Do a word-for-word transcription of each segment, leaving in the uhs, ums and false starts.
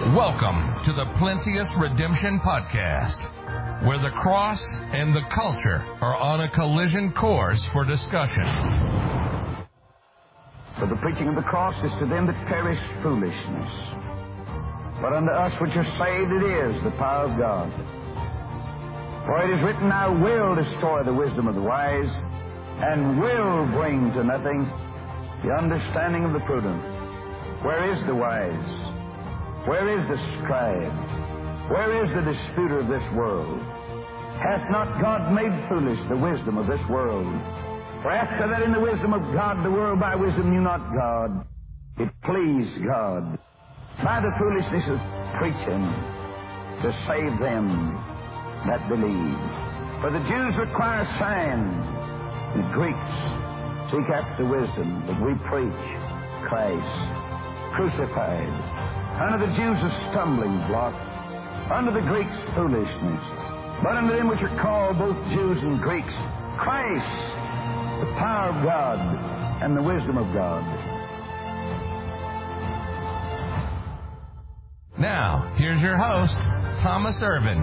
Welcome to the Plenteous Redemption Podcast, where the cross and the culture are on a collision course for discussion. For the preaching of the cross is to them that perish foolishness, but unto us which are saved it is the power of God. For it is written, I will destroy the wisdom of the wise, and will bring to nothing the understanding of the prudent. Where is the wise? Where is the scribe? Where is the disputer of this world? Hath not God made foolish the wisdom of this world? For after that in the wisdom of God, the world by wisdom knew not God. It pleased God by the foolishness of preaching to save them that believe. For the Jews require signs, the Greeks seek after wisdom, but we preach Christ crucified. Unto the Jews a stumbling block, unto the Greeks foolishness, but unto them which are called both Jews and Greeks, Christ, the power of God and the wisdom of God. Now, here's your host, Thomas Irvin.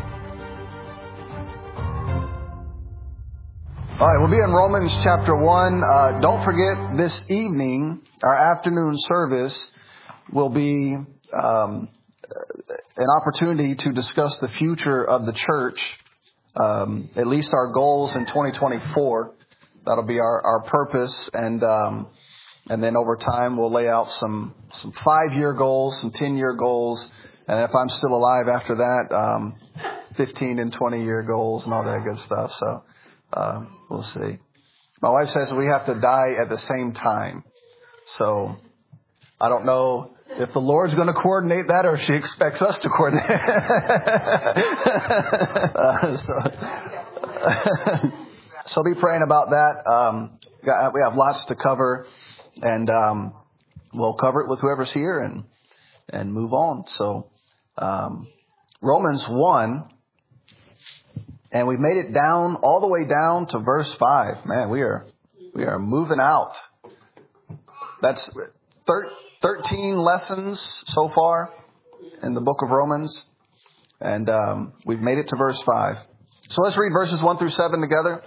All right, we'll be in Romans chapter one. Uh, don't forget, this evening, our afternoon service will be um, an opportunity to discuss the future of the church, um, at least our goals in twenty twenty-four. That'll be our, our purpose. And um, and then over time, we'll lay out some, some five-year goals, some ten-year goals. And if I'm still alive after that, um, fifteen and twenty-year goals and all that good stuff. So uh, we'll see. My wife says we have to die at the same time. So I don't know if the Lord's going to coordinate that or if she expects us to coordinate. uh, so, so be praying about that. Um, we have lots to cover, and um, we'll cover it with whoever's here and and move on. So um, Romans one, and we've made it down all the way down to verse five. Man, we are we are moving out. That's thirteen. thirteen lessons so far in the book of Romans. And um, we've made it to verse five. So let's read verses one through seven together.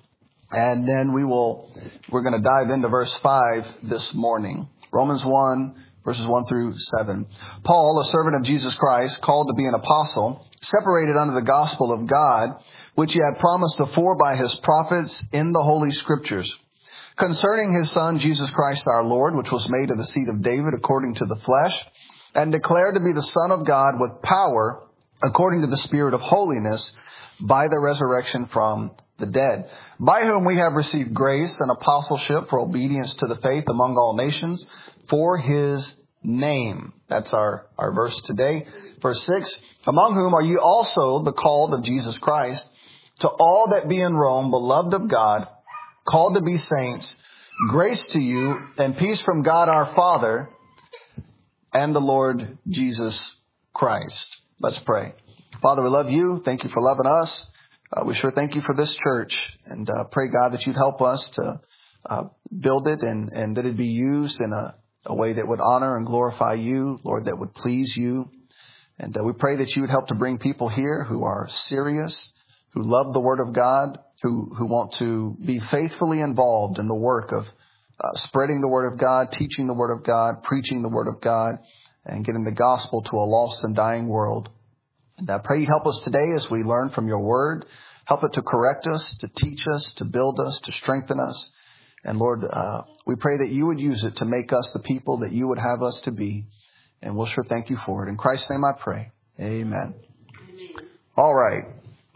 And then we will, we're going to dive into verse five this morning. Romans one, verses one through seven. Paul, a servant of Jesus Christ, called to be an apostle, separated under the gospel of God, which he had promised afore by his prophets in the Holy Scriptures, concerning his Son, Jesus Christ our Lord, which was made of the seed of David according to the flesh, and declared to be the Son of God with power according to the Spirit of holiness by the resurrection from the dead, by whom we have received grace and apostleship for obedience to the faith among all nations for his name. That's our, our verse today. Verse six, among whom are ye also the called of Jesus Christ, to all that be in Rome, beloved of God, called to be saints, grace to you and peace from God our Father and the Lord Jesus Christ. Let's pray. Father, we love you. Thank you for loving us. Uh, we sure thank you for this church, and uh, pray, God, that you'd help us to uh, build it and, and that it'd be used in a, a way that would honor and glorify you, Lord, that would please you. And uh, we pray that you would help to bring people here who are serious, who love the Word of God, who, who want to be faithfully involved in the work of uh, spreading the Word of God, teaching the Word of God, preaching the Word of God, and getting the gospel to a lost and dying world. And I pray you help us today as we learn from your Word. Help it to correct us, to teach us, to build us, to strengthen us. And Lord, uh, we pray that you would use it to make us the people that you would have us to be. And we'll sure thank you for it. In Christ's name I pray. Amen. Amen. All right.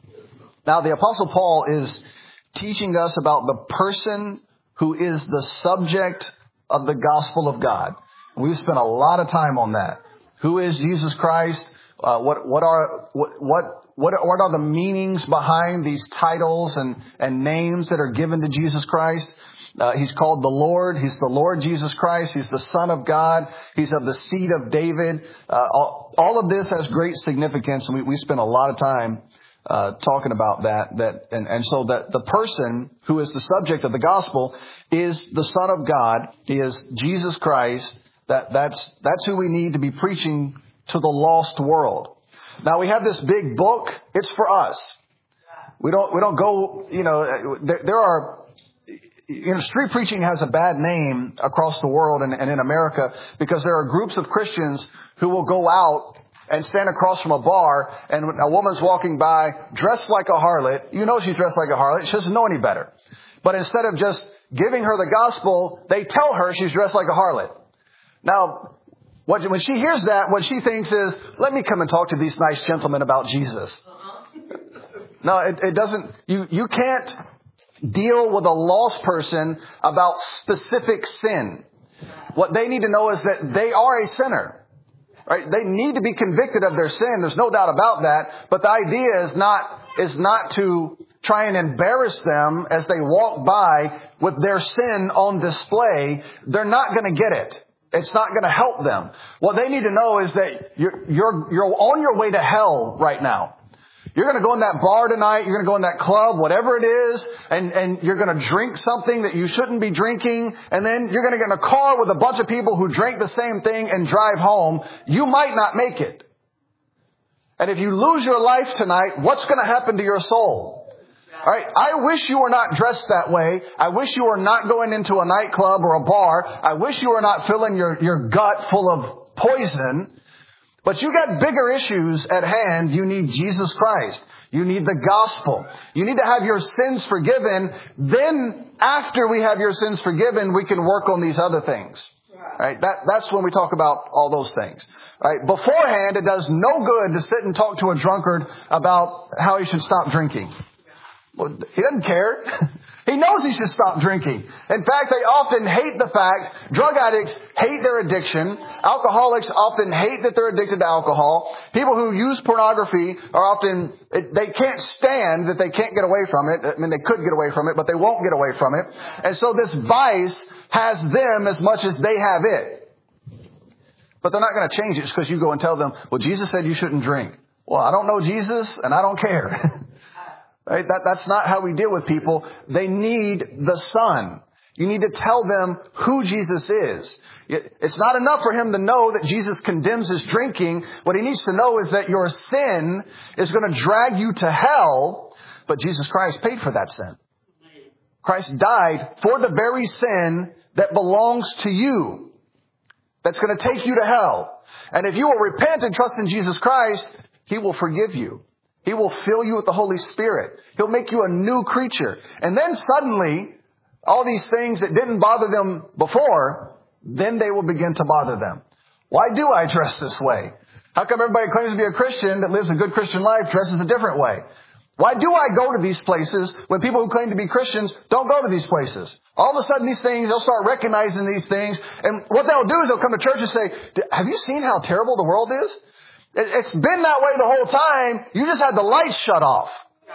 Now, the Apostle Paul is teaching us about the person who is the subject of the gospel of God. And we've spent a lot of time on that. Who is Jesus Christ? Uh, what, what are, what, what, what, what are the meanings behind these titles and, and names that are given to Jesus Christ? Uh, he's called the Lord. He's the Lord Jesus Christ. He's the Son of God. He's of the seed of David. Uh, all, all of this has great significance, and we, we spent a lot of time uh, talking about that. That and, and so that the person who is the subject of the gospel is the Son of God, is Jesus Christ. That that's that's who we need to be preaching to the lost world. Now we have this big book. It's for us. We don't, we don't go, you know, there, there are, you know, street preaching has a bad name across the world and, and in America because there are groups of Christians who will go out and stand across from a bar and a woman's walking by dressed like a harlot. You know she's dressed like a harlot. She doesn't know any better. But instead of just giving her the gospel, they tell her she's dressed like a harlot. Now, what, when she hears that, what she thinks is, let me come and talk to these nice gentlemen about Jesus. No, it, it doesn't. You, you can't deal with a lost person about specific sin. What they need to know is that they are a sinner. Right? They need to be convicted of their sin. There's no doubt about that. But the idea is not, is not to try and embarrass them as they walk by with their sin on display. They're not going to get it. It's not going to help them. What they need to know is that you're, you're, you're on your way to hell right now. You're going to go in that bar tonight. You're going to go in that club, whatever it is, and, and you're going to drink something that you shouldn't be drinking. And then you're going to get in a car with a bunch of people who drink the same thing and drive home. You might not make it. And if you lose your life tonight, what's going to happen to your soul? All right. I wish you were not dressed that way. I wish you were not going into a nightclub or a bar. I wish you were not filling your, your gut full of poison. But you got bigger issues at hand. You need Jesus Christ. You need the gospel. You need to have your sins forgiven. Then after we have your sins forgiven, we can work on these other things. Right? That, that's when we talk about all those things. Right? Beforehand, it does no good to sit and talk to a drunkard about how he should stop drinking. Well, he doesn't care. He knows he should stop drinking. In fact, they often hate the fact, drug addicts hate their addiction. Alcoholics often hate that they're addicted to alcohol. People who use pornography are often, they can't stand that they can't get away from it. I mean, they could get away from it, but they won't get away from it. And so this vice has them as much as they have it. But they're not going to change it just because you go and tell them, well, Jesus said you shouldn't drink. Well, I don't know Jesus and I don't care. Right? That, that's not how we deal with people. They need the Son. You need to tell them who Jesus is. It's not enough for him to know that Jesus condemns his drinking. What he needs to know is that your sin is going to drag you to hell, but Jesus Christ paid for that sin. Christ died for the very sin that belongs to you. That's going to take you to hell. And if you will repent and trust in Jesus Christ, he will forgive you. He will fill you with the Holy Spirit. He'll make you a new creature. And then suddenly, all these things that didn't bother them before, then they will begin to bother them. Why do I dress this way? How come everybody claims to be a Christian that lives a good Christian life dresses a different way? Why do I go to these places when people who claim to be Christians don't go to these places? All of a sudden these things, they'll start recognizing these things. And what they'll do is they'll come to church and say, have you seen how terrible the world is? It's been that way the whole time. You just had the lights shut off.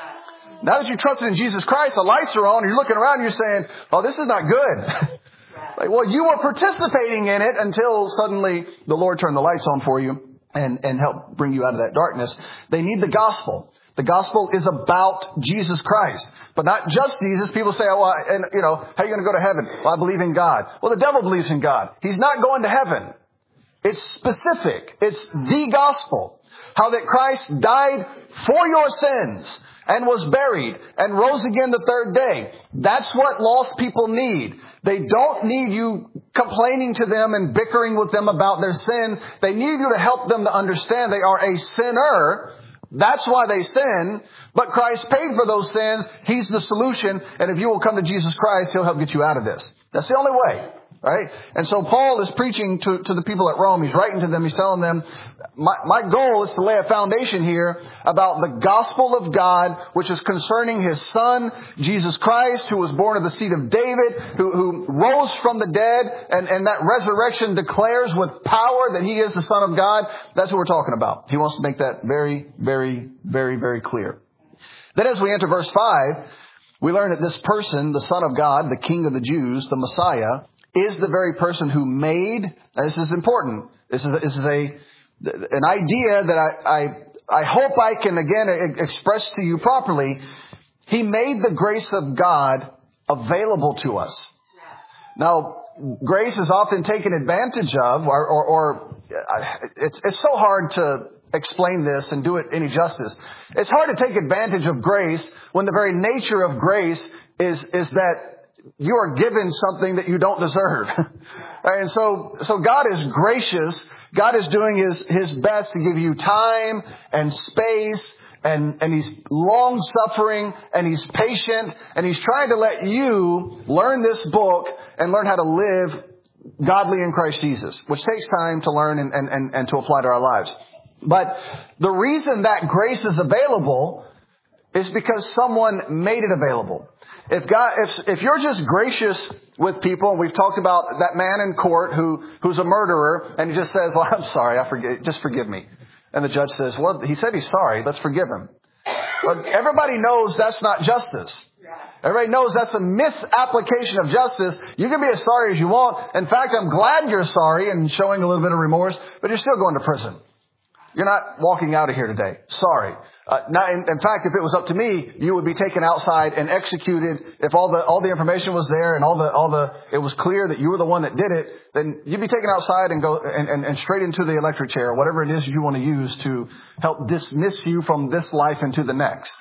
Now that you trusted in Jesus Christ, the lights are on, and you're looking around and you're saying, oh, this is not good. Like, well, you were participating in it until suddenly the Lord turned the lights on for you and, and helped bring you out of that darkness. They need the gospel. The gospel is about Jesus Christ, but not just Jesus. People say, oh, well, and you know, how are you going to go to heaven? Well, I believe in God. Well, the devil believes in God. He's not going to heaven. It's specific. It's the gospel. How that Christ died for your sins and was buried and rose again the third day. That's what lost people need. They don't need you complaining to them and bickering with them about their sin. They need you to help them to understand they are a sinner. That's why they sin. But Christ paid for those sins. He's the solution. And if you will come to Jesus Christ, he'll help get you out of this. That's the only way. Right? And so Paul is preaching to, to the people at Rome. He's writing to them. He's telling them, my, my goal is to lay a foundation here about the gospel of God, which is concerning his son, Jesus Christ, who was born of the seed of David, who, who rose from the dead. And, and that resurrection declares with power that he is the Son of God. That's what we're talking about. He wants to make that very, very, very, very clear. Then as we enter verse five, we learn that this person, the Son of God, the King of the Jews, the Messiah, is the very person who made, this is important, this is, this is a, an idea that I, I, I hope I can again express to you properly. He made the grace of God available to us. Now, grace is often taken advantage of, or, or, or it's, it's so hard to explain this and do it any justice. It's hard to take advantage of grace when the very nature of grace is, is that you are given something that you don't deserve. And so, so God is gracious. God is doing his, his best to give you time and space, and, and he's long suffering, and he's patient, and he's trying to let you learn this book and learn how to live godly in Christ Jesus, which takes time to learn and, and, and, and to apply to our lives. But the reason that grace is available is because someone made it available. If God, if, if you're just gracious with people, and we've talked about that man in court who, who's a murderer, and he just says, well, I'm sorry, I forget, just forgive me. And the judge says, well, he said he's sorry, let's forgive him. But everybody knows that's not justice. Everybody knows that's a misapplication of justice. You can be as sorry as you want. In fact, I'm glad you're sorry and showing a little bit of remorse, but you're still going to prison. You're not walking out of here today. Sorry. Uh, now, in, in fact, if it was up to me, you would be taken outside and executed. If all the all the information was there and all the all the it was clear that you were the one that did it, then you'd be taken outside and go and, and, and straight into the electric chair, or whatever it is you want to use to help dismiss you from this life into the next.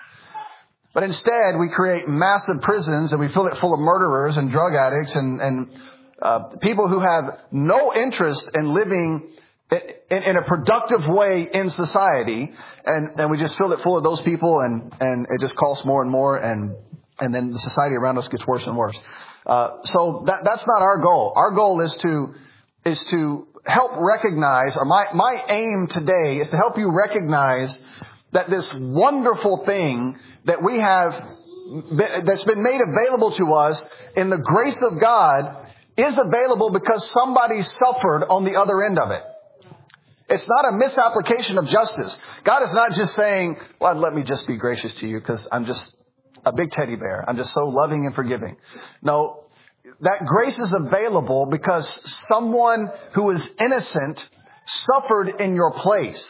But instead, we create massive prisons and we fill it full of murderers and drug addicts and and uh, people who have no interest in living In, in a productive way in society, and, and we just fill it full of those people, and, and it just costs more and more, and and then the society around us gets worse and worse. Uh, so that that's not our goal. Our goal is to is to help recognize, or my my aim today is to help you recognize that this wonderful thing that we have, that's been made available to us in the grace of God, is available because somebody suffered on the other end of it. It's not a misapplication of justice. God is not just saying, well, let me just be gracious to you because I'm just a big teddy bear. I'm just so loving and forgiving. No, that grace is available because someone who is innocent suffered in your place.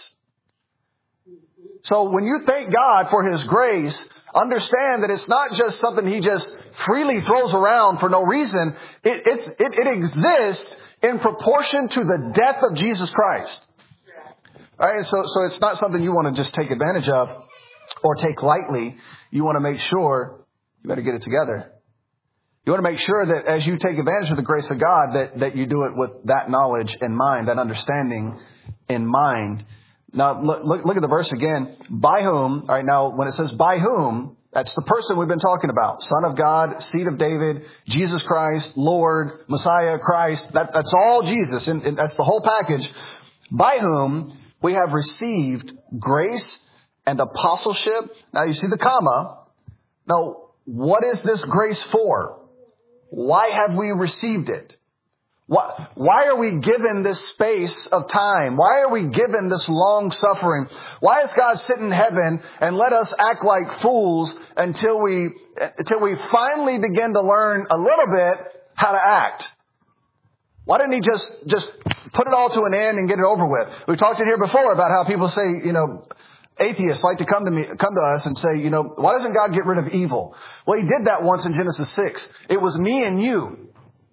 So when you thank God for his grace, understand that it's not just something he just freely throws around for no reason. It, it's, it, it exists in proportion to the death of Jesus Christ. All right, so so it's not something you want to just take advantage of or take lightly. You want to make sure, you better get it together. You want to make sure that as you take advantage of the grace of God, that, that you do it with that knowledge in mind, that understanding in mind. Now, look, look, look at the verse again. By whom, all right, now when it says by whom, that's the person we've been talking about. Son of God, seed of David, Jesus Christ, Lord, Messiah, Christ. That, that's all Jesus, and, and that's the whole package. By whom we have received grace and apostleship. Now you see the comma. Now, what is this grace for? Why have we received it? Why, why are we given this space of time? Why are we given this long suffering? Why is God sit in heaven and let us act like fools until we, until we finally begin to learn a little bit how to act? Why didn't he just, just put it all to an end and get it over with? We talked in here before about how people say, you know, atheists like to come to me, come to us and say, you know, why doesn't God get rid of evil? Well, he did that once in Genesis six. It was me and you.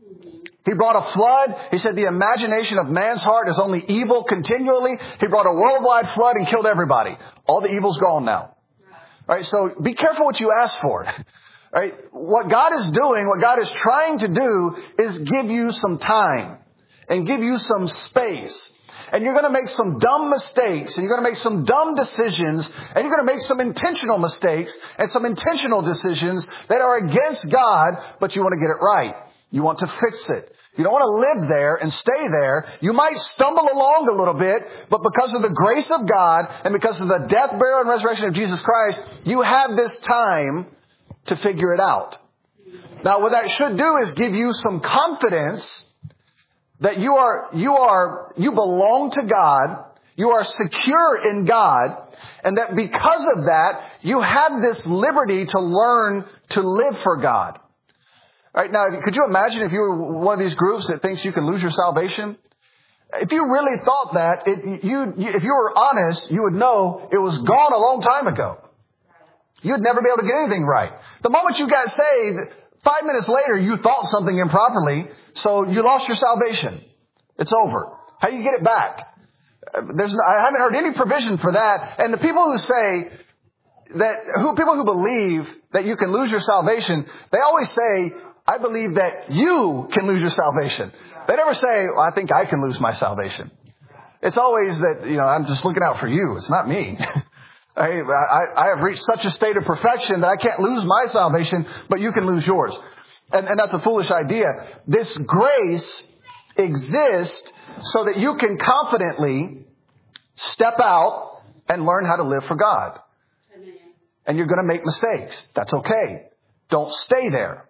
He brought a flood. He said the imagination of man's heart is only evil continually. He brought a worldwide flood and killed everybody. All the evil's gone now. All right, so be careful what you ask for. Right? What God is doing, what God is trying to do is give you some time and give you some space. And you're going to make some dumb mistakes, and you're going to make some dumb decisions, and you're going to make some intentional mistakes and some intentional decisions that are against God, but you want to get it right. You want to fix it. You don't want to live there and stay there. You might stumble along a little bit, but because of the grace of God and because of the death, burial, and resurrection of Jesus Christ, you have this time to figure it out. Now, what that should do is give you some confidence that you are, you are, you belong to God, you are secure in God, and that because of that, you have this liberty to learn to live for God. All right, now, could you imagine if you were one of these groups that thinks you can lose your salvation? If you really thought that, it, you, if you were honest, you would know it was gone a long time ago. You'd never be able to get anything right. The moment you got saved, five minutes later, you thought something improperly, So you lost your salvation. It's over. How do you get it back? There's no, I haven't heard any provision for that. And the people who say that, who people who believe that you can lose your salvation, they always say, I believe that you can lose your salvation. They never say, well, I think I can lose my salvation. It's always that, you know, I'm just looking out for you. It's not me. I, I, I have reached such a state of perfection that I can't lose my salvation, but you can lose yours. And, and that's a foolish idea. This grace exists so that you can confidently step out and learn how to live for God. And you're going to make mistakes. That's okay. Don't stay there.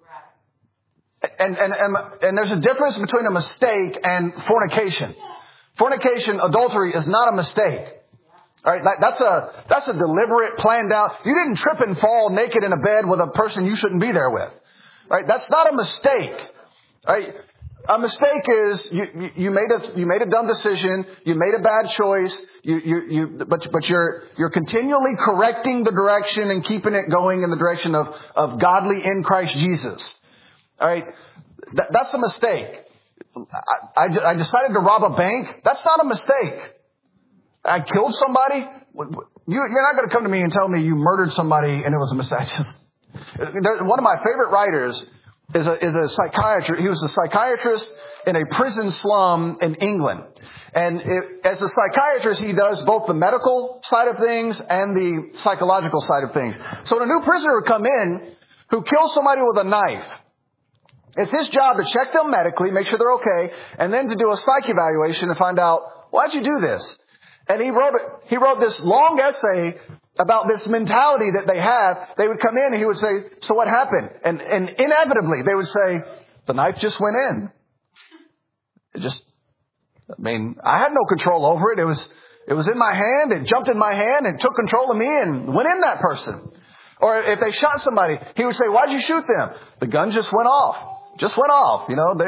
And, and, and, and there's a difference between a mistake and fornication. Fornication, adultery is not a mistake. All right, that, that's a, that's a deliberate, planned out. You didn't trip and fall naked in a bed with a person you shouldn't be there with. All right, that's not a mistake. All right, a mistake is you, you, you made a, you made a dumb decision. You made a bad choice. You, you, you, but, but you're, you're continually correcting the direction and keeping it going in the direction of, of godly in Christ Jesus. All right, that, that's a mistake. I, I, I decided to rob a bank. That's not a mistake. I killed somebody. You, you're not going to come to me and tell me you murdered somebody and it was a mistake. Just, one of my favorite writers is a, is a psychiatrist. He was a psychiatrist in a prison slum in England. And it, as a psychiatrist, he does both the medical side of things and the psychological side of things. So when a new prisoner would come in who kills somebody with a knife, it's his job to check them medically, make sure they're okay, and then to do a psych evaluation to find out, why'd you do this? And he wrote he wrote this long essay about this mentality that they have. They would come in and he would say, so what happened? And, and inevitably they would say, the knife just went in. It just, I mean, I had no control over it. It was, it was in my hand. It jumped in my hand and took control of me and went in that person. Or if they shot somebody, he would say, why'd you shoot them? The gun just went off. Just went off. You know,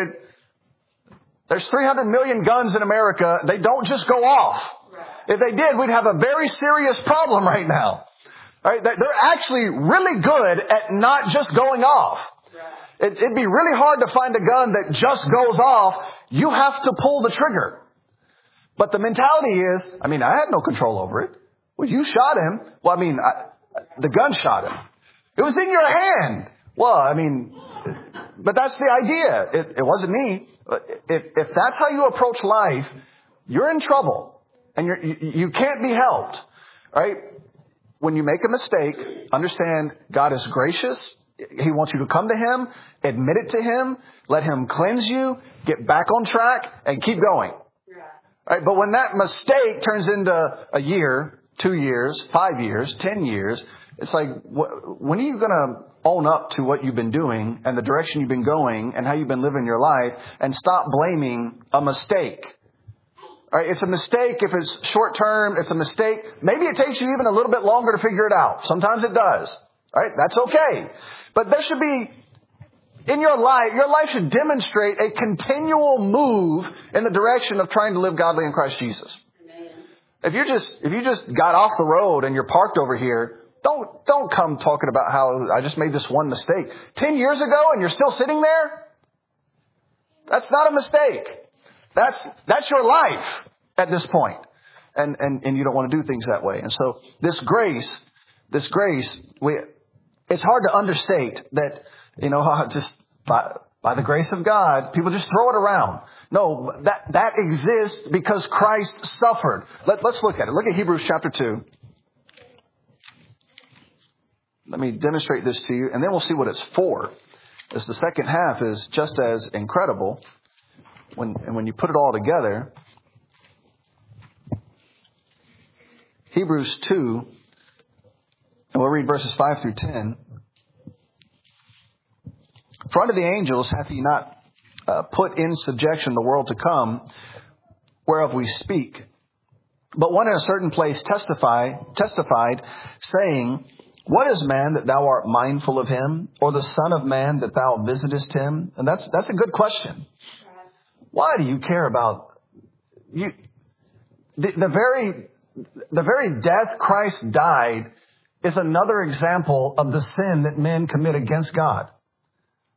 there's three hundred million guns in America. They don't just go off. If they did, we'd have a very serious problem right now. Right? They're actually really good at not just going off. It, it'd be really hard to find a gun that just goes off. You have to pull the trigger. But the mentality is, I mean, I had no control over it. Well, you shot him. Well, I mean, I, the gun shot him. It was in your hand. Well, I mean, but that's the idea. It, it wasn't me. If, if that's how you approach life, you're in trouble. And you're, you, you can't be helped, right? When you make a mistake, understand God is gracious. He wants you to come to Him, admit it to Him, let Him cleanse you, get back on track, and keep going. Yeah. Right? But when that mistake turns into a year, two years, five years, ten years, it's like, wh- when are you going to own up to what you've been doing and the direction you've been going and how you've been living your life and stop blaming a mistake? All right, it's a mistake if it's short term. It's a mistake. Maybe it takes you even a little bit longer to figure it out. Sometimes it does. All right, that's okay. But there should be, in your life, your life should demonstrate a continual move in the direction of trying to live godly in Christ Jesus. Amen. If you just, if you just got off the road and you're parked over here, don't, don't come talking about how I just made this one mistake. Ten years ago and you're still sitting there? That's not a mistake. That's, that's your life at this point. And, and, and you don't want to do things that way. And so this grace, this grace, we, it's hard to understate that, you know, just by, by the grace of God, people just throw it around. No, that, that exists because Christ suffered. Let, let's look at it. Look at Hebrews chapter two. Let me demonstrate this to you and then we'll see what it's for. As the second half is just as incredible. When, and when you put it all together, Hebrews two, and we'll read verses five through ten. For unto the angels hath he not uh, put in subjection the world to come, whereof we speak. But one in a certain place testify, testified, saying, what is man that thou art mindful of him, or the son of man that thou visitest him? And that's that's a good question. Why do you care about you? The, the very, the very death Christ died is another example of the sin that men commit against God.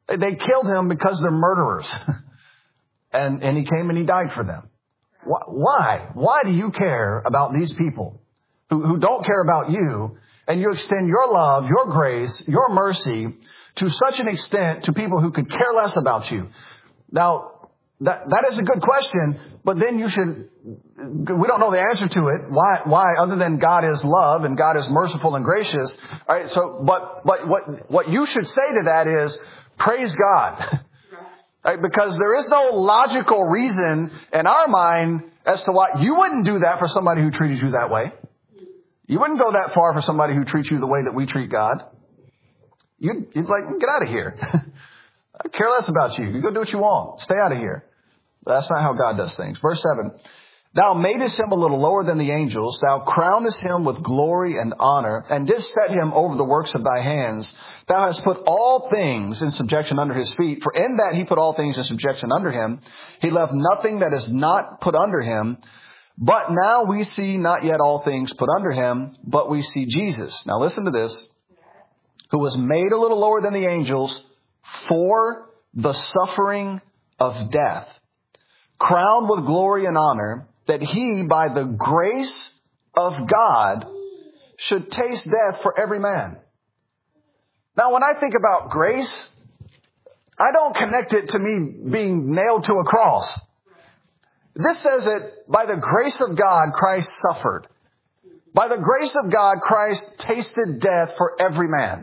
They killed him because they're murderers. and, and he came and he died for them. Why? Why do you care about these people who, who don't care about you, and you extend your love, your grace, your mercy to such an extent to people who could care less about you? Now, that, that is a good question, but then you should, we don't know the answer to it. Why, why, other than God is love and God is merciful and gracious. All right. So, but, but what, what you should say to that is, praise God. Right? Because there is no logical reason in our mind as to why you wouldn't do that for somebody who treated you that way. You wouldn't go that far for somebody who treats you the way that we treat God. You'd, you'd like, get out of here. I care less about you. You go do what you want. Stay out of here. That's not how God does things. Verse seven. Thou madest him a little lower than the angels. Thou crownest him with glory and honor, and didst set him over the works of thy hands. Thou hast put all things in subjection under his feet. For in that he put all things in subjection under him, he left nothing that is not put under him. But now we see not yet all things put under him, but we see Jesus. Now listen to this. Who was made a little lower than the angels for the suffering of death, crowned with glory and honor, that he, by the grace of God, should taste death for every man. Now, when I think about grace, I don't connect it to me being nailed to a cross. This says that by the grace of God, Christ suffered. By the grace of God, Christ tasted death for every man.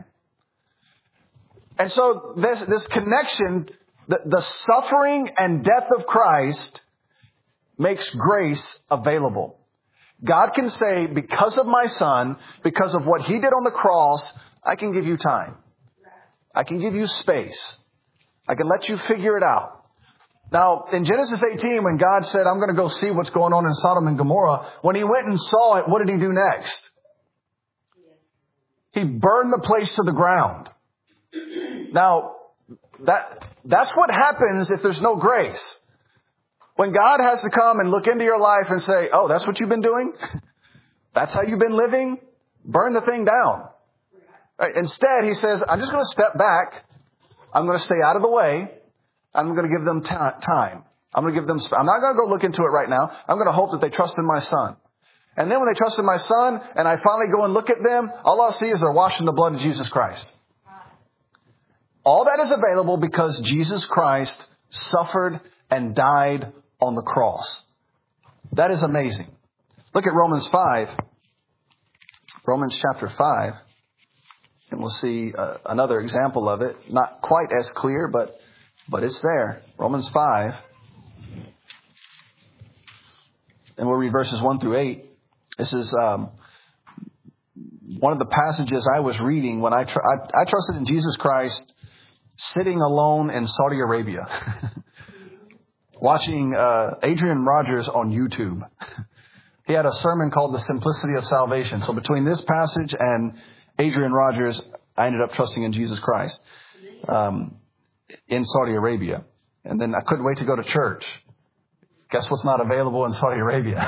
And so this, this connection, the, the suffering and death of Christ makes grace available. God can say, because of my son, because of what he did on the cross, I can give you time. I can give you space. I can let you figure it out. Now, in Genesis eighteen, when God said, I'm going to go see what's going on in Sodom and Gomorrah, when he went and saw it, what did he do next? He burned the place to the ground. Now, that that's what happens if there's no grace. When God has to come and look into your life and say, oh, that's what you've been doing? That's how you've been living? Burn the thing down. Right? Instead, he says, I'm just going to step back. I'm going to stay out of the way. I'm going to give them t- time. I'm going to give them, sp- I'm not going to go look into it right now. I'm going to hope that they trust in my son. And then when they trust in my son and I finally go and look at them, all I'll see is they're washed in the blood of Jesus Christ. All that is available because Jesus Christ suffered and died on the cross. That is amazing. Look at Romans five. Romans chapter five. And we'll see uh, another example of it. Not quite as clear, but but it's there. Romans five. And we'll read verses one through eight. This is um, one of the passages I was reading when I, tr- I, I trusted in Jesus Christ sitting alone in Saudi Arabia. Watching uh, Adrian Rogers on YouTube. He had a sermon called The Simplicity of Salvation. So between this passage and Adrian Rogers, I ended up trusting in Jesus Christ um, in Saudi Arabia. And then I couldn't wait to go to church. Guess what's not available in Saudi Arabia?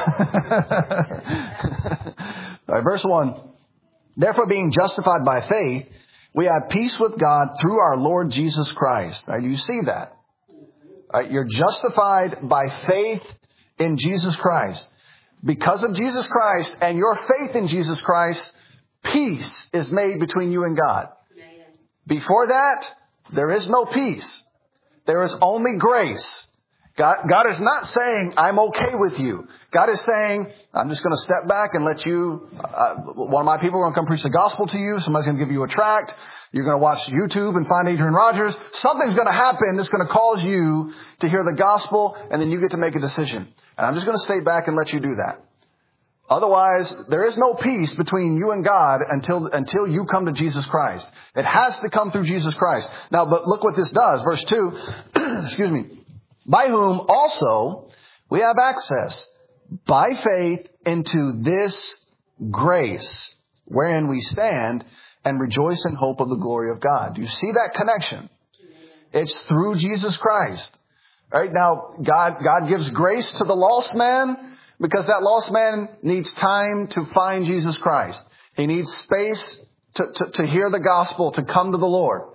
All right, verse one. Therefore, being justified by faith, we have peace with God through our Lord Jesus Christ. All right, do you see that? All right, you're justified by faith in Jesus Christ. Because of Jesus Christ and your faith in Jesus Christ, peace is made between you and God. Before that, there is no peace. There is only grace. God, God is not saying, I'm okay with you. God is saying, I'm just going to step back and let you, uh, one of my people are going to come preach the gospel to you. Somebody's going to give you a tract. You're going to watch YouTube and find Adrian Rogers. Something's going to happen that's going to cause you to hear the gospel, and then you get to make a decision. And I'm just going to stay back and let you do that. Otherwise, there is no peace between you and God until, until you come to Jesus Christ. It has to come through Jesus Christ. Now, but look what this does. Verse two, excuse me. By whom also we have access by faith into this grace wherein we stand and rejoice in hope of the glory of God. Do you see that connection? It's through Jesus Christ. All right. Now, God, God gives grace to the lost man because that lost man needs time to find Jesus Christ. He needs space to, to, to hear the gospel, to come to the Lord.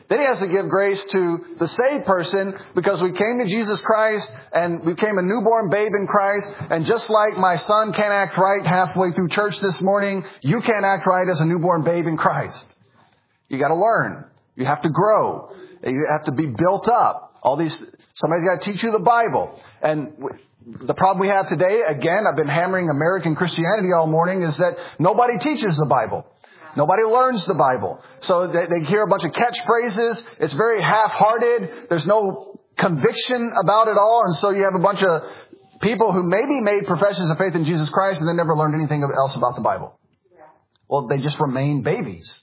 Then he has to give grace to the saved person because we came to Jesus Christ and we became a newborn babe in Christ. And just like my son can't act right halfway through church this morning, you can't act right as a newborn babe in Christ. You got to learn. You have to grow. You have to be built up. All these, somebody's got to teach you the Bible. And the problem we have today, again, I've been hammering American Christianity all morning, is that nobody teaches the Bible. Nobody learns the Bible. So they, they hear a bunch of catchphrases. It's very half-hearted. There's no conviction about it all. And so you have a bunch of people who maybe made professions of faith in Jesus Christ and then never learned anything else about the Bible. Well, they just remain babies.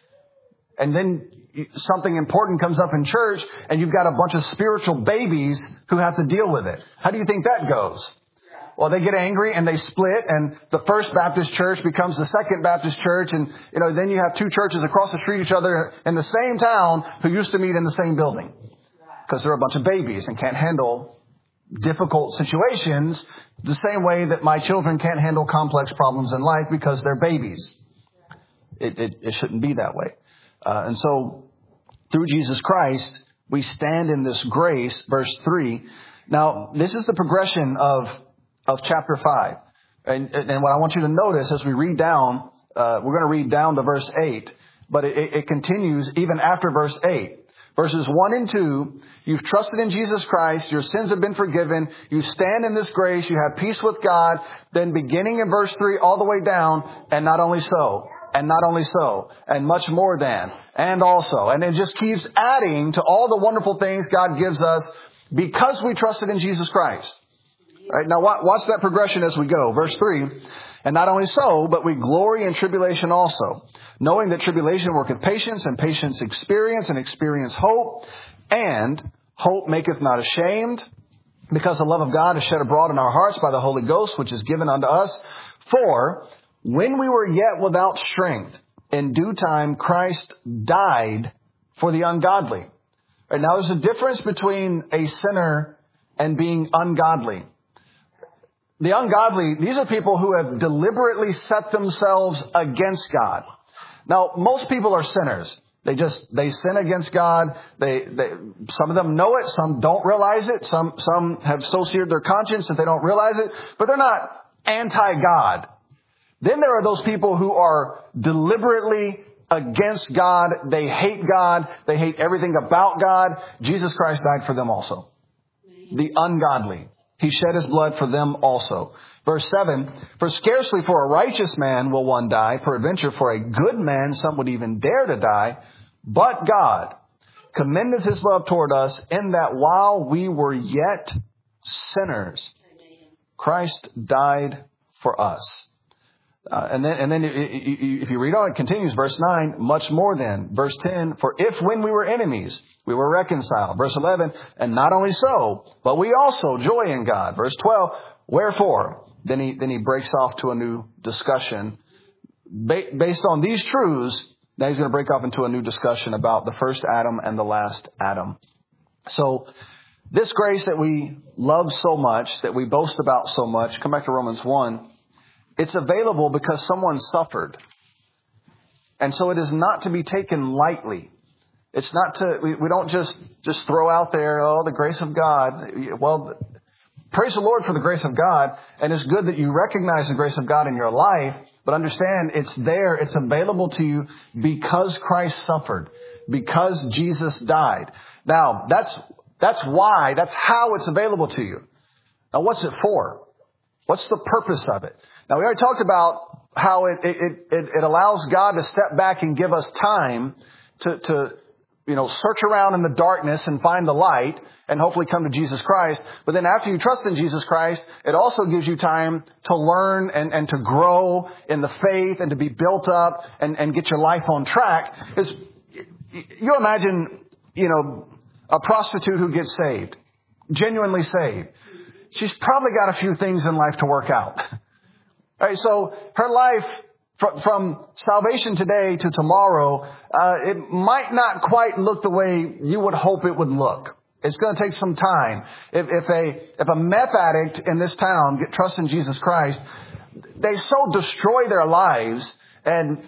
And then something important comes up in church and you've got a bunch of spiritual babies who have to deal with it. How do you think that goes? Well, they get angry and they split, and the First Baptist Church becomes the Second Baptist Church, and you know then you have two churches across the street each other in the same town who used to meet in the same building because they're a bunch of babies and can't handle difficult situations the same way that my children can't handle complex problems in life because they're babies. It, it, it shouldn't be that way. Uh, and so through Jesus Christ, we stand in this grace, verse three. Now, this is the progression of of chapter five. And, and what I want you to notice as we read down, uh, we're going to read down to verse eight, but it, it continues even after verse eight. Verses one and two, you've trusted in Jesus Christ, your sins have been forgiven, you stand in this grace, you have peace with God. Then beginning in verse three all the way down, and not only so, and not only so, and much more than, and also. And it just keeps adding to all the wonderful things God gives us because we trusted in Jesus Christ. All right, now watch that progression as we go. Verse three, and not only so, but we glory in tribulation also, knowing that tribulation worketh patience, and patience experience, and experience hope, and hope maketh not ashamed, because the love of God is shed abroad in our hearts by the Holy Ghost, which is given unto us. For when we were yet without strength, in due time Christ died for the ungodly. All right, now there's a difference between a sinner and being ungodly. The ungodly, these are people who have deliberately set themselves against God. Now, most people are sinners. They just, they sin against God. They, they, some of them know it. Some don't realize it. Some, some have so seared their conscience that they don't realize it, but they're not anti-God. Then there are those people who are deliberately against God. They hate God. They hate everything about God. Jesus Christ died for them also. The ungodly. He shed his blood for them also. Verse seven, for scarcely for a righteous man will one die, peradventure for a good man some would even dare to die. But God commendeth his love toward us in that while we were yet sinners, Christ died for us. Uh, and then, and then if you read on, it continues, verse nine, much more than. Verse ten, for if when we were enemies, we were reconciled. Verse eleven, and not only so, but we also joy in God. Verse twelve, wherefore? Then he, then he breaks off to a new discussion. Ba- based on these truths, now he's going to break off into a new discussion about the first Adam and the last Adam. So this grace that we love so much, that we boast about so much, come back to Romans one, it's available because someone suffered. And so it is not to be taken lightly. It's not to, we, we don't just, just throw out there, oh, the grace of God. Well, praise the Lord for the grace of God. And it's good that you recognize the grace of God in your life. But understand, it's there, it's available to you because Christ suffered, because Jesus died. Now, that's, that's why, that's how it's available to you. Now, what's it for? What's the purpose of it? Now, we already talked about how it, it, it, it allows God to step back and give us time to, to, you know, search around in the darkness and find the light and hopefully come to Jesus Christ. But then after you trust in Jesus Christ, it also gives you time to learn and, and to grow in the faith and to be built up and, and get your life on track. Because you imagine, you know, a prostitute who gets saved, genuinely saved. She's probably got a few things in life to work out. All right, so her life from, from salvation today to tomorrow, uh, it might not quite look the way you would hope it would look. It's going to take some time. If, if a if a meth addict in this town get trust in Jesus Christ, they so destroy their lives, and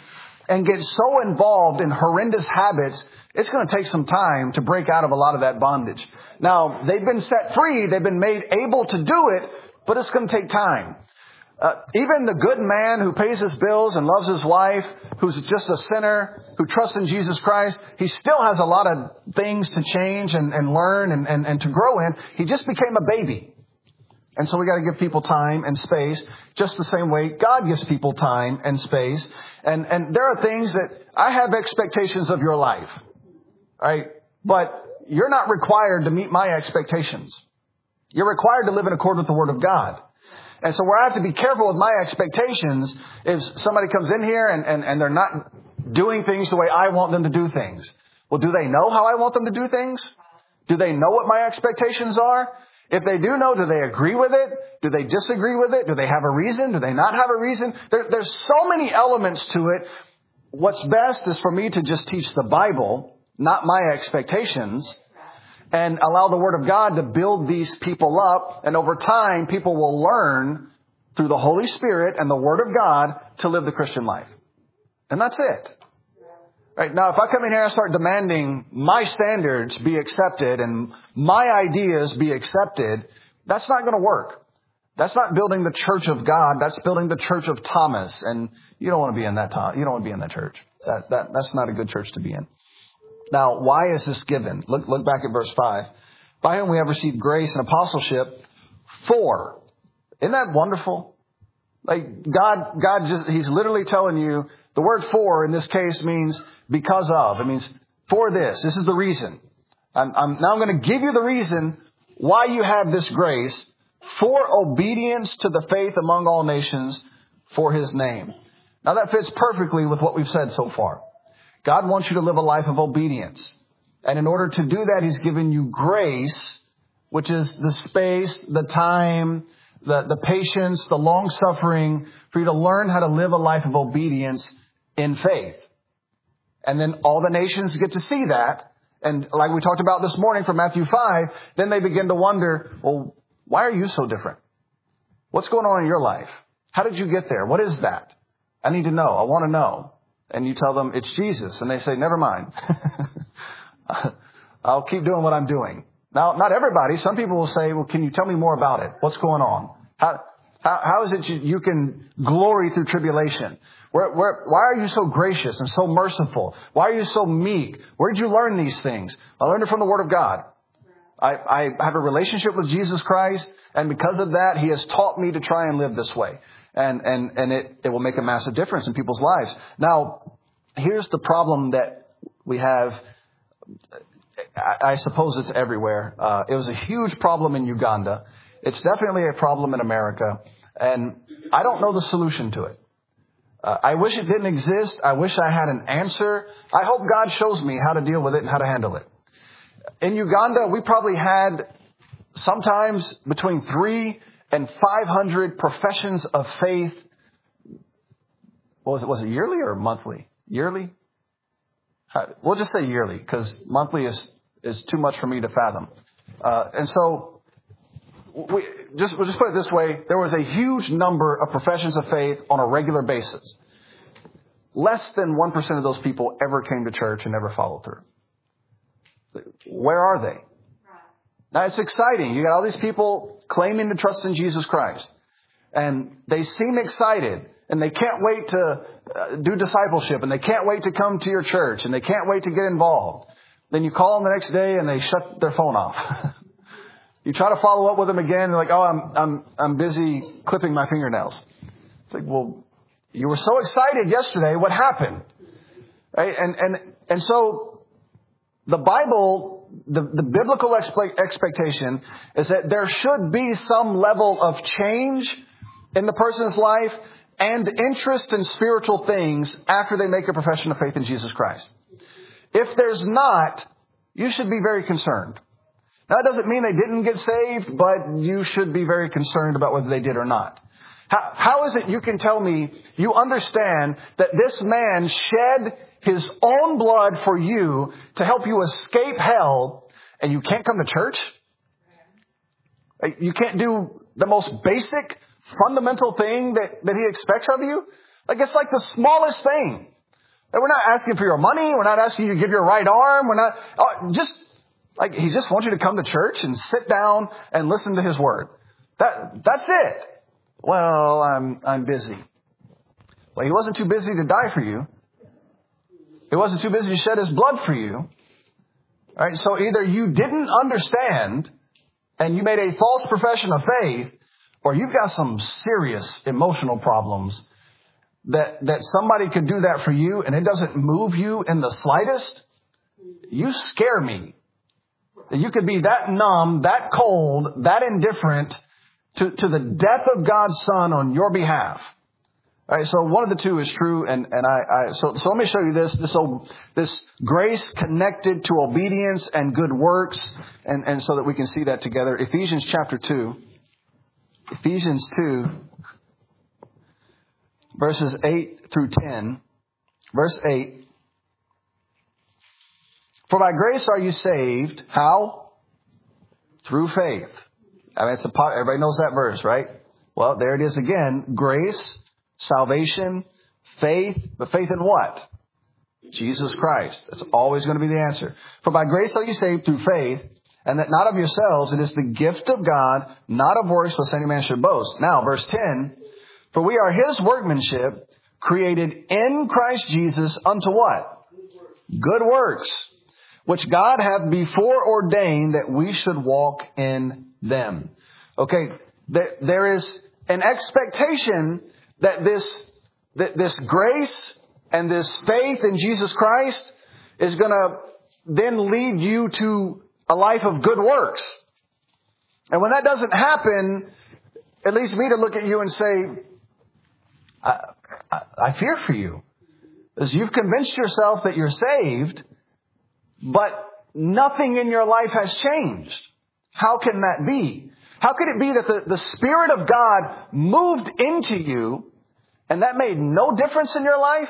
and get so involved in horrendous habits, it's going to take some time to break out of a lot of that bondage. Now, they've been set free. They've been made able to do it, but it's going to take time. Uh, even the good man who pays his bills and loves his wife, who's just a sinner, who trusts in Jesus Christ, he still has a lot of things to change and, and learn and, and, and to grow in. He just became a baby. And so we got to give people time and space, just the same way God gives people time and space. And, and there are things that I have expectations of your life, right? But you're not required to meet my expectations. You're required to live in accord with the Word of God. And so where I have to be careful with my expectations is somebody comes in here and, and, and they're not doing things the way I want them to do things. Well, do they know how I want them to do things? Do they know what my expectations are? If they do know, do they agree with it? Do they disagree with it? Do they have a reason? Do they not have a reason? There, there's so many elements to it. What's best is for me to just teach the Bible, not my expectations, and allow the Word of God to build these people up. And over time, people will learn through the Holy Spirit and the Word of God to live the Christian life. And that's it. Right. Now, if I come in here and start demanding my standards be accepted and my ideas be accepted, that's not going to work. That's not building the church of God. That's building the church of Thomas. And you don't want to be in that, Tom, you don't want to be in that church. That, that, that's not a good church to be in. Now, why is this given? Look, look back at verse five. By whom we have received grace and apostleship for. Isn't that wonderful? Like God, God just, He's literally telling you the word for in this case means because of. It means for this. This is the reason. I'm, I'm now I'm going to give you the reason why you have this grace for obedience to the faith among all nations for His name. Now that fits perfectly with what we've said so far. God wants you to live a life of obedience. And in order to do that, He's given you grace, which is the space, the time, the, the patience, the long suffering for you to learn how to live a life of obedience in faith. And then all the nations get to see that. And like we talked about this morning from Matthew five, then they begin to wonder, well, why are you so different? What's going on in your life? How did you get there? What is that? I need to know. I want to know. And you tell them it's Jesus. And they say, never mind. I'll keep doing what I'm doing. Now, not everybody. Some people will say, well, can you tell me more about it? What's going on? How, how, how is it you, you can glory through tribulation? Where, where, why are you so gracious and so merciful? Why are you so meek? Where did you learn these things? I learned it from the Word of God. I, I have a relationship with Jesus Christ. And because of that, He has taught me to try and live this way. And, and, and it, it will make a massive difference in people's lives. Now, here's the problem that we have. I, I suppose it's everywhere. Uh, it was a huge problem in Uganda. It's definitely a problem in America. And I don't know the solution to it. Uh, I wish it didn't exist. I wish I had an answer. I hope God shows me how to deal with it and how to handle it. In Uganda, we probably had sometimes between three and five hundred professions of faith. What was it? Was it yearly or monthly? Yearly? We'll just say yearly because monthly is, is too much for me to fathom. Uh, and so we just, we'll just put it this way. There was a huge number of professions of faith on a regular basis. Less than one percent of those people ever came to church and never followed through. Where are they? Now it's exciting. You got all these people claiming to trust in Jesus Christ. And they seem excited. And they can't wait to uh, do discipleship. And they can't wait to come to your church. And they can't wait to get involved. Then you call them the next day and they shut their phone off. You try to follow up with them again. They're like, oh, I'm, I'm, I'm busy clipping my fingernails. It's like, well, you were so excited yesterday. What happened? Right? And, and, and so the Bible, the, the biblical expe- expectation is that there should be some level of change in the person's life and interest in spiritual things after they make a profession of faith in Jesus Christ. If there's not, you should be very concerned. Now, that doesn't mean they didn't get saved, but you should be very concerned about whether they did or not. How, how is it you can tell me you understand that this man shed his own blood for you to help you escape hell, and you can't come to church? You can't do the most basic, fundamental thing that, that he expects of you? Like, it's like the smallest thing. And we're not asking for your money. We're not asking you to give your right arm. We're not, oh, just, like, he just wants you to come to church and sit down and listen to his word. That, that's it. Well, I'm, I'm busy. Well, he wasn't too busy to die for you. He wasn't too busy to shed his blood for you. All right. So either you didn't understand and you made a false profession of faith, or you've got some serious emotional problems that, that somebody could do that for you and it doesn't move you in the slightest. You scare me. That you could be that numb, that cold, that indifferent to, to the death of God's Son on your behalf. All right, so one of the two is true, and, and I, I so, so let me show you this, this, this grace connected to obedience and good works, and, and so that we can see that together. Ephesians chapter two. Ephesians two, verses eight through ten. Verse eight. For by grace are you saved. How? Through faith. I mean, it's a, everybody knows that verse, right? Well, there it is again. Grace, salvation, faith, but faith in what? Jesus Christ. That's always going to be the answer. For by grace are you saved through faith, and that not of yourselves, it is the gift of God, not of works, lest any man should boast. Now, verse ten, for we are his workmanship, created in Christ Jesus unto what? Good works, which God hath before ordained that we should walk in them. Okay, there is an expectation that this, that this grace and this faith in Jesus Christ is going to then lead you to a life of good works. And when that doesn't happen, it leads me to look at you and say, I, I, I fear for you. Because you've convinced yourself that you're saved, but nothing in your life has changed. How can that be? How could it be that the, the Spirit of God moved into you and that made no difference in your life?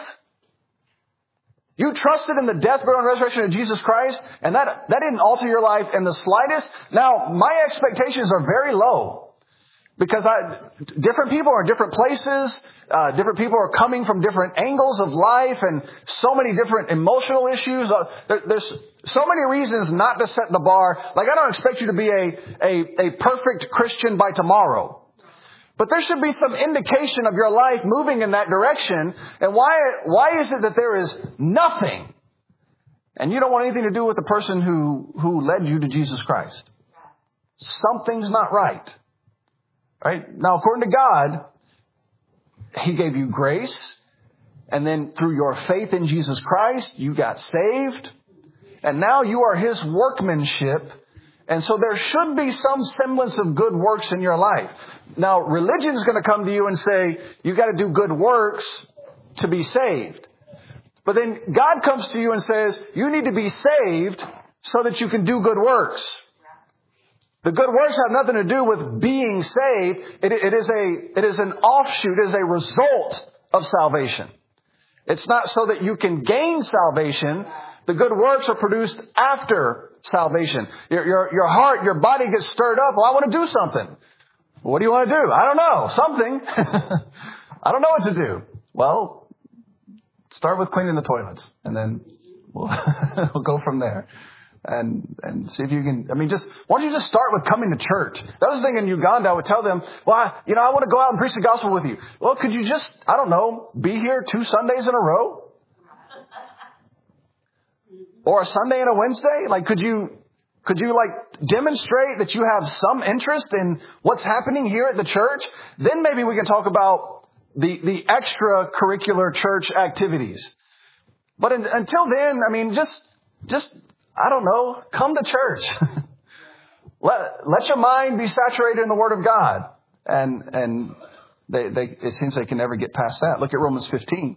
You trusted in the death, burial, and resurrection of Jesus Christ, and that, that didn't alter your life in the slightest. Now, my expectations are very low. Because I, different people are in different places. Uh, different people are coming from different angles of life and so many different emotional issues. Uh, there, there's so many reasons not to set the bar. Like, I don't expect you to be a, a, a perfect Christian by tomorrow. But there should be some indication of your life moving in that direction. And why, why is it that there is nothing? And you don't want anything to do with the person who, who led you to Jesus Christ. Something's not right. Right? Now, according to God, He gave you grace. And then through your faith in Jesus Christ, you got saved. And now you are His workmanship. And so there should be some semblance of good works in your life. Now, religion is going to come to you and say, you got to do good works to be saved. But then God comes to you and says, you need to be saved so that you can do good works. The good works have nothing to do with being saved. It, it is a, it is an offshoot, it is a result of salvation. It's not so that you can gain salvation. The good works are produced after salvation. Your, your, your heart, your body gets stirred up. Well, I want to do something. What do you want to do? I don't know. Something. I don't know what to do. Well, start with cleaning the toilets, and then we'll, we'll go from there. And, and see if you can, I mean, just, why don't you just start with coming to church? That was the thing in Uganda. I would tell them, well, I, you know, I want to go out and preach the gospel with you. Well, could you just, I don't know, be here two Sundays in a row? Or a Sunday and a Wednesday? Like, could you, could you like demonstrate that you have some interest in what's happening here at the church? Then maybe we can talk about the, the extracurricular church activities. But in, until then, I mean, just, just, I don't know, come to church. let, let your mind be saturated in the Word of God. And, and they, they, it seems they can never get past that. Look at Romans fifteen.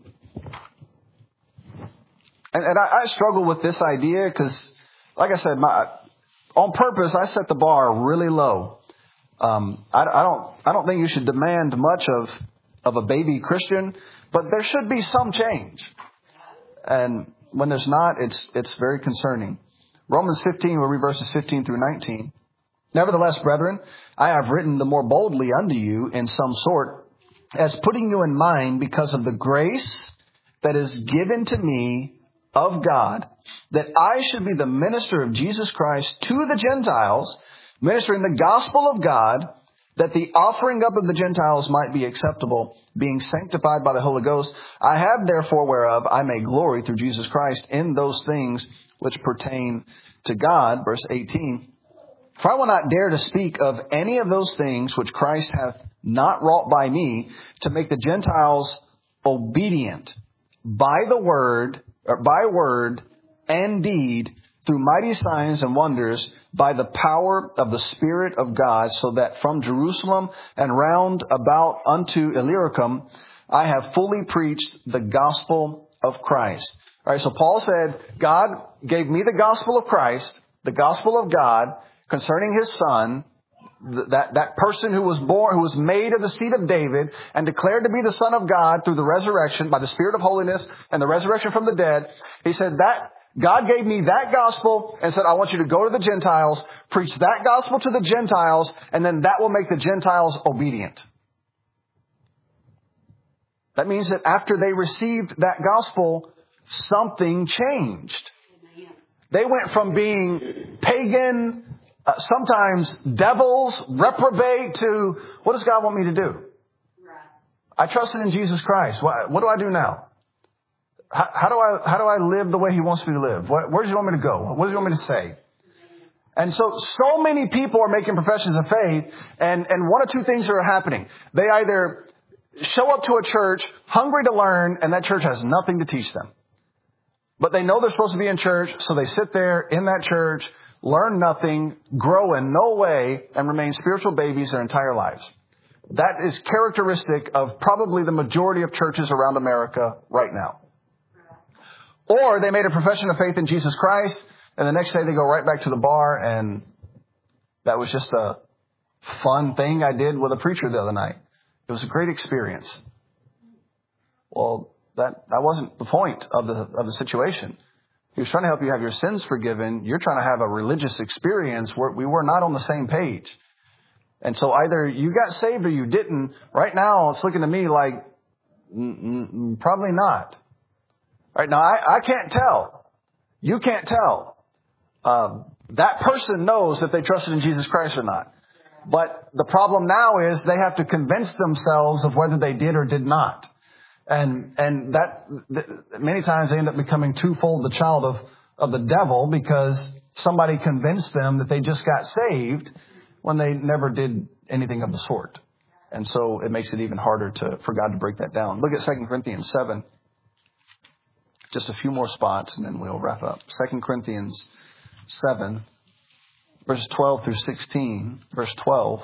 And, and I, I struggle with this idea because, like I said, my, on purpose, I set the bar really low. Um, I, I don't, I don't think you should demand much of, of a baby Christian, but there should be some change. And when there's not, it's, it's very concerning. Romans fifteen, we'll read verses fifteen through nineteen. Nevertheless, brethren, I have written the more boldly unto you in some sort, as putting you in mind because of the grace that is given to me of God, that I should be the minister of Jesus Christ to the Gentiles, ministering the gospel of God, that the offering up of the Gentiles might be acceptable, being sanctified by the Holy Ghost. I have therefore whereof I may glory through Jesus Christ in those things which pertain to God. Verse eighteen. For I will not dare to speak of any of those things which Christ hath not wrought by me, to make the Gentiles obedient by the word, or by word and deed, through mighty signs and wonders, by the power of the Spirit of God, so that from Jerusalem and round about unto Illyricum I have fully preached the gospel of Christ. All right, so Paul said, God gave me the gospel of Christ, the gospel of God, concerning His Son, that, that person who was born, who was made of the seed of David and declared to be the Son of God through the resurrection by the Spirit of holiness and the resurrection from the dead. He said that God gave me that gospel and said, I want you to go to the Gentiles, preach that gospel to the Gentiles, and then that will make the Gentiles obedient. That means that after they received that gospel, something changed. They went from being pagan, uh, sometimes devils, reprobate, to what does God want me to do? I trusted in Jesus Christ. What, what do I do now? How, how do I how do I live the way He wants me to live? What, where does He want me to go? What does He want me to say? And so, so many people are making professions of faith, and, and one or two things are happening. They either show up to a church hungry to learn, and that church has nothing to teach them. But they know they're supposed to be in church, so they sit there in that church, learn nothing, grow in no way, and remain spiritual babies their entire lives. That is characteristic of probably the majority of churches around America right now. Or they made a profession of faith in Jesus Christ, and the next day they go right back to the bar, and that was just a fun thing I did with a preacher the other night. It was a great experience. Well, that, that wasn't the point of the, of the situation. He was trying to help you have your sins forgiven. You're trying to have a religious experience where we were not on the same page. And so either you got saved or you didn't. Right now, it's looking to me like, mm, mm, probably not. Right now, I, I can't tell. You can't tell. Um, that person knows if they trusted in Jesus Christ or not. But the problem now is they have to convince themselves of whether they did or did not. And and that th- many times they end up becoming twofold the child of, of the devil, because somebody convinced them that they just got saved when they never did anything of the sort. And so it makes it even harder to for God to break that down. Look at Second Corinthians seven. Just a few more spots and then we'll wrap up. Second Corinthians seven, verses twelve through sixteen. Verse twelve.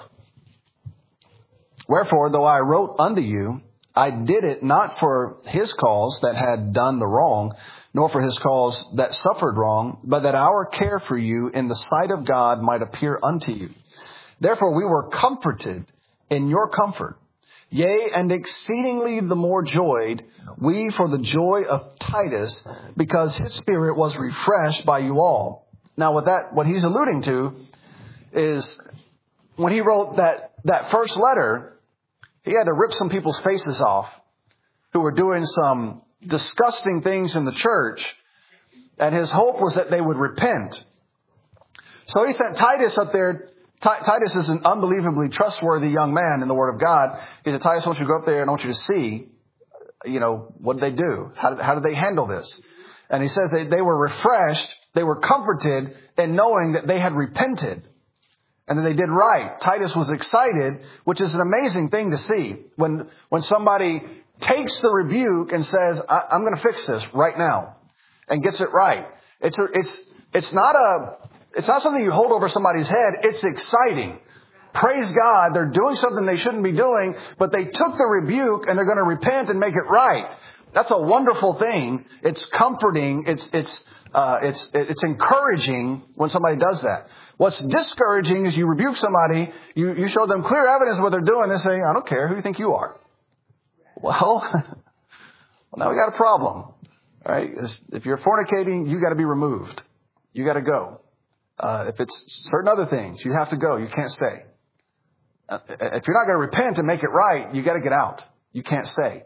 Wherefore, though I wrote unto you, I did it not for his cause that had done the wrong, nor for his cause that suffered wrong, but that our care for you in the sight of God might appear unto you. Therefore we were comforted in your comfort. Yea, and exceedingly the more joyed, we for the joy of Titus, because his spirit was refreshed by you all. Now, what that what he's alluding to is when he wrote that, that first letter, he had to rip some people's faces off who were doing some disgusting things in the church, and his hope was that they would repent. So he sent Titus up there. Titus is an unbelievably trustworthy young man in the Word of God. He said, Titus, I want you to go up there and I want you to see, you know, what did they do? How did, how did they handle this? And he says they, they were refreshed, they were comforted in knowing that they had repented and that they did right. Titus was excited, which is an amazing thing to see. When, when somebody takes the rebuke and says, I, I'm going to fix this right now, and gets it right. It's, a, it's, it's not a... It's not something you hold over somebody's head. It's exciting. Praise God. They're doing something they shouldn't be doing, but they took the rebuke and they're going to repent and make it right. That's a wonderful thing. It's comforting. It's, it's, uh, it's, it's encouraging when somebody does that. What's discouraging is you rebuke somebody, you, you show them clear evidence of what they're doing, and they say, I don't care. Who do you think you are? Well, well now we got a problem. All right. If you're fornicating, you got to be removed. You got to go. Uh, if it's certain other things, you have to go. You can't stay. Uh, if you're not going to repent and make it right, you got to get out. You can't stay.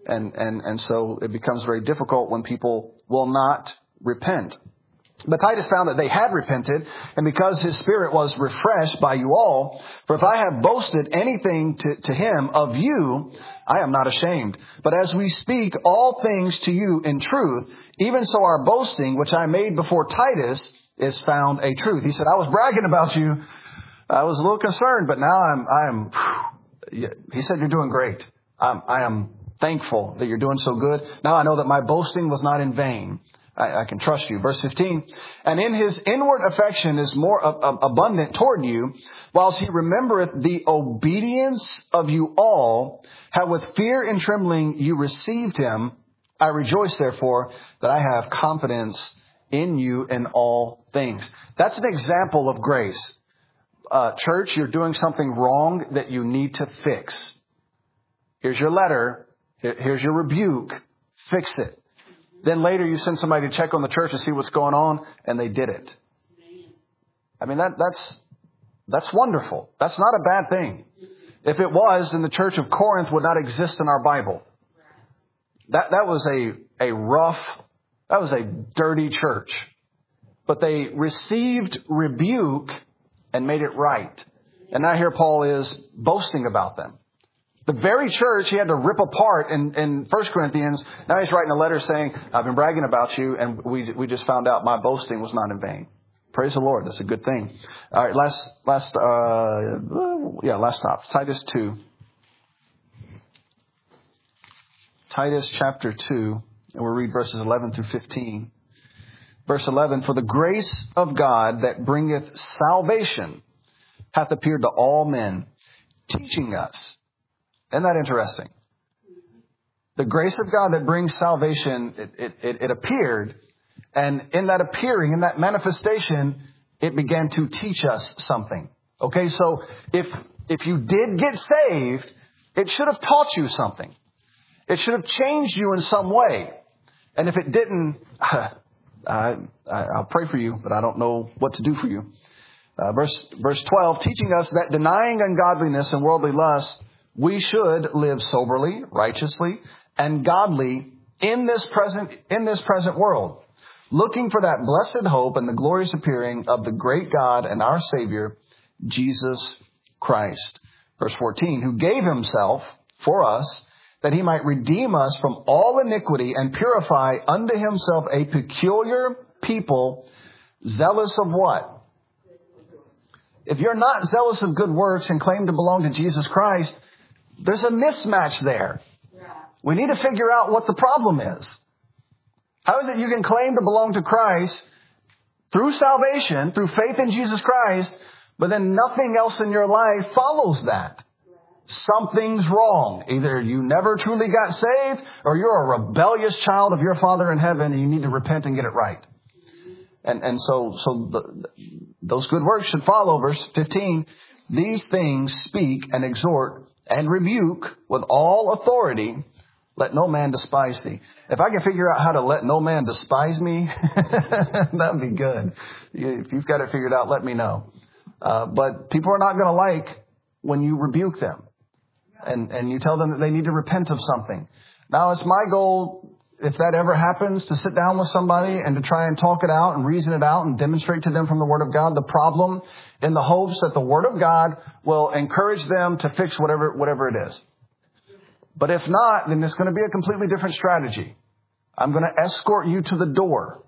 And, and, and so it becomes very difficult when people will not repent. But Titus found that they had repented, and because his spirit was refreshed by you all, for if I have boasted anything to, to him of you, I am not ashamed. But as we speak all things to you in truth, even so our boasting, which I made before Titus, is found a truth. He said, I was bragging about you. I was a little concerned, but now I'm, I am, he said, you're doing great. I'm, I am thankful that you're doing so good. Now I know that my boasting was not in vain. I, I can trust you. Verse fifteen, and in his inward affection is more ab- ab- abundant toward you, whilst he remembereth the obedience of you all, how with fear and trembling you received him. I rejoice, therefore, that I have confidence in you in all things. That's an example of grace. Uh, church, you're doing something wrong that you need to fix. Here's your letter. Here, here's your rebuke. Fix it. Then later you send somebody to check on the church and see what's going on, and they did it. I mean, that, that's, that's wonderful. That's not a bad thing. If it was, then the church of Corinth would not exist in our Bible. That, that was a, a rough, that was a dirty church. But they received rebuke and made it right. And now here Paul is boasting about them. The very church he had to rip apart in, in First Corinthians. Now he's writing a letter saying, I've been bragging about you, and we we just found out my boasting was not in vain. Praise the Lord. That's a good thing. All right, last, last, uh, yeah, last stop. Titus two. Titus chapter two, and we'll read verses eleven through fifteen. Verse eleven, for the grace of God that bringeth salvation hath appeared to all men, teaching us. Isn't that interesting? The grace of God that brings salvation, it, it, it, it appeared. And in that appearing, in that manifestation, it began to teach us something. Okay, so if if you did get saved, it should have taught you something. It should have changed you in some way. And if it didn't, I, I, I'll pray for you, but I don't know what to do for you. Uh, verse, verse twelve, teaching us that denying ungodliness and worldly lust, we should live soberly, righteously, and godly in this present, in this present world, looking for that blessed hope and the glorious appearing of the great God and our Savior, Jesus Christ. Verse fourteen, who gave himself for us that he might redeem us from all iniquity and purify unto himself a peculiar people, zealous of what? If you're not zealous of good works and claim to belong to Jesus Christ, there's a mismatch there. We need to figure out what the problem is. How is it you can claim to belong to Christ through salvation, through faith in Jesus Christ, but then nothing else in your life follows that? Something's wrong. Either you never truly got saved, or you're a rebellious child of your Father in heaven, and you need to repent and get it right. And and so so the, those good works should follow. Verse fifteen, these things speak and exhort and rebuke with all authority. Let no man despise thee. If I can figure out how to let no man despise me, that'd be good. If you've got it figured out, let me know. Uh, but people are not going to like when you rebuke them and, and you tell them that they need to repent of something. Now, it's my goal, if that ever happens, to sit down with somebody and to try and talk it out and reason it out and demonstrate to them from the Word of God the problem, in the hopes that the Word of God will encourage them to fix whatever whatever it is. But if not, then it's going to be a completely different strategy. I'm going to escort you to the door.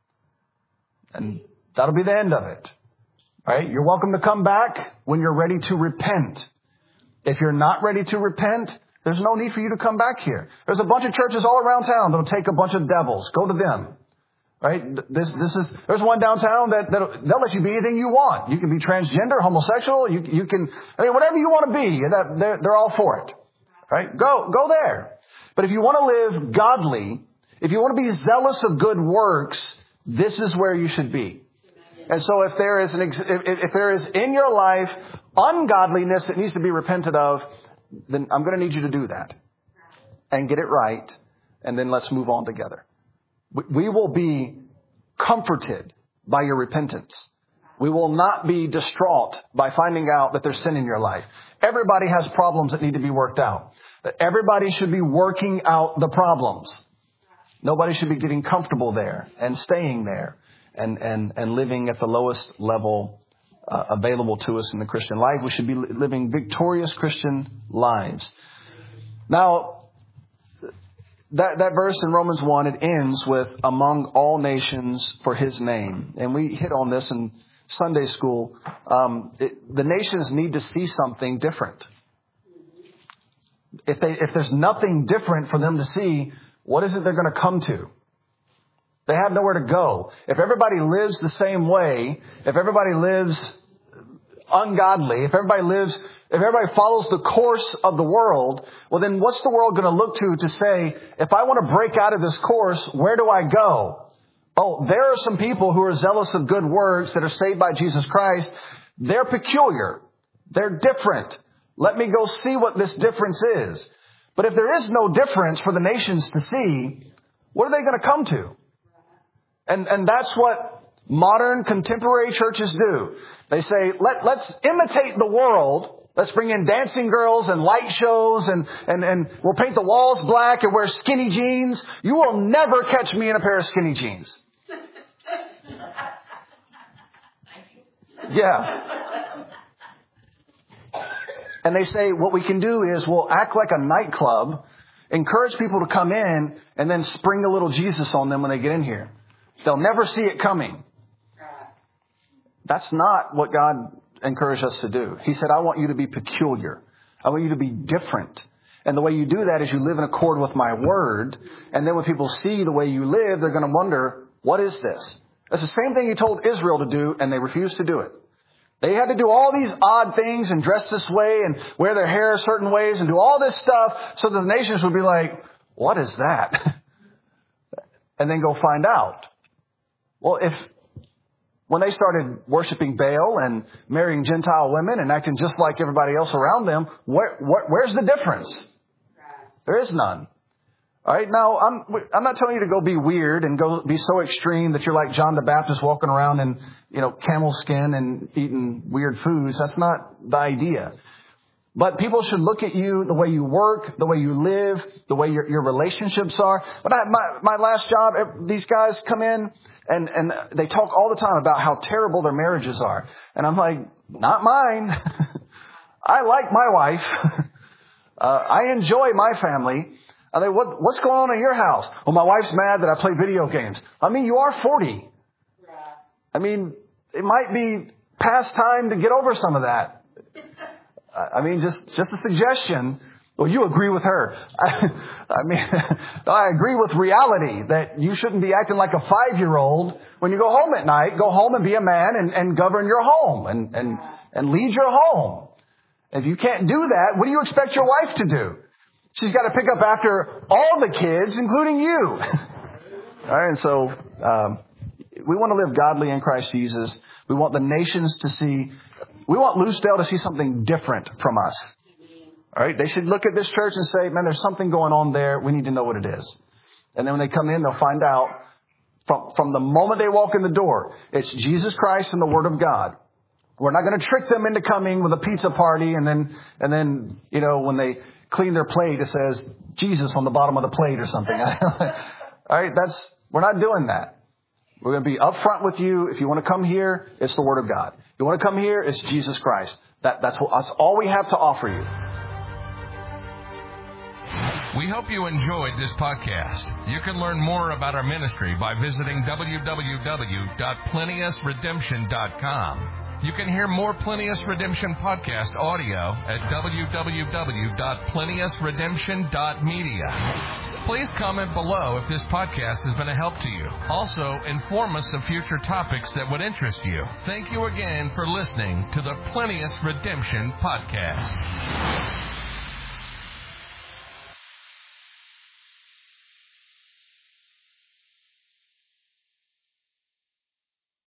And that'll be the end of it. All right? You're welcome to come back when you're ready to repent. If you're not ready to repent, there's no need for you to come back here. There's a bunch of churches all around town that'll take a bunch of devils. Go to them. Right? This, this is, there's one downtown that, that they'll let you be anything you want. You can be transgender, homosexual. You, you can, I mean, whatever you want to be, that, they're, they're all for it. Right? Go, go there. But if you want to live godly, if you want to be zealous of good works, this is where you should be. And so if there is an, if, if there is in your life ungodliness that needs to be repented of, then I'm going to need you to do that and get it right. And then let's move on together. We, we will be comforted by your repentance. We will not be distraught by finding out that there's sin in your life. Everybody has problems that need to be worked out. But everybody should be working out the problems. Nobody should be getting comfortable there and staying there and, and, and living at the lowest level uh, available to us in the Christian life. We should be living victorious Christian lives. Now, that, that verse in Romans one, it ends with among all nations for his name. And we hit on this in Sunday school. Um, it, the nations need to see something different. If they, if there's nothing different for them to see, what is it they're going to come to? They have nowhere to go. If everybody lives the same way, if everybody lives ungodly, if everybody lives, if everybody follows the course of the world, well then what's the world going to look to to say, if I want to break out of this course, where do I go? Oh, there are some people who are zealous of good works that are saved by Jesus Christ. They're peculiar. They're different. Let me go see what this difference is. But if there is no difference for the nations to see, what are they going to come to? And, and that's what modern contemporary churches do. They say, Let, let's imitate the world. Let's bring in dancing girls and light shows and, and, and we'll paint the walls black and wear skinny jeans. You will never catch me in a pair of skinny jeans. Yeah. And they say what we can do is we'll act like a nightclub, encourage people to come in, and then spring a little Jesus on them when they get in here. They'll never see it coming. That's not what God encouraged us to do. He said, I want you to be peculiar. I want you to be different. And the way you do that is you live in accord with my word. And then when people see the way you live, they're going to wonder, what is this? That's the same thing he told Israel to do, and they refused to do it. They had to do all these odd things and dress this way and wear their hair certain ways and do all this stuff so that the nations would be like, what is that? And then go find out. Well, if when they started worshiping Baal and marrying Gentile women and acting just like everybody else around them, where, where, where's the difference? There is none. All right. Now, I'm, I'm not telling you to go be weird and go be so extreme that you're like John the Baptist walking around in, you know, camel skin and eating weird foods. That's not the idea. But people should look at you, the way you work, the way you live, the way your, your relationships are. But I, my, my last job, these guys come in and, and they talk all the time about how terrible their marriages are. And I'm like, not mine. I like my wife. uh, I enjoy my family. I mean, what, what's going on in your house? Well, my wife's mad that I play video games. I mean, you are forty. I mean, it might be past time to get over some of that. I mean, just, just a suggestion. Well, you agree with her. I, I mean, I agree with reality that you shouldn't be acting like a five-year-old when you go home at night. Go home and be a man and, and govern your home and, and, and lead your home. If you can't do that, what do you expect your wife to do? She's got to pick up after all the kids, including you. All right. And so, um, we want to live godly in Christ Jesus. We want the nations to see, we want Loosedale to see something different from us. All right. They should look at this church and say, man, there's something going on there. We need to know what it is. And then when they come in, they'll find out from, from the moment they walk in the door, it's Jesus Christ and the Word of God. We're not going to trick them into coming with a pizza party. And then, and then, you know, when they clean their plate, it says Jesus on the bottom of the plate or something. All right. That's, we're not doing that. We're going to be upfront with you. If you want to come here, it's the Word of God. If you want to come here, it's Jesus Christ. That, that's, what, that's all we have to offer you. We hope you enjoyed this podcast. You can learn more about our ministry by visiting w w w dot plenius redemption dot com. You can hear more Plenius Redemption podcast audio at w w w dot plenius redemption dot media. Please comment below if this podcast has been a help to you. Also, inform us of future topics that would interest you. Thank you again for listening to the Plenius Redemption podcast.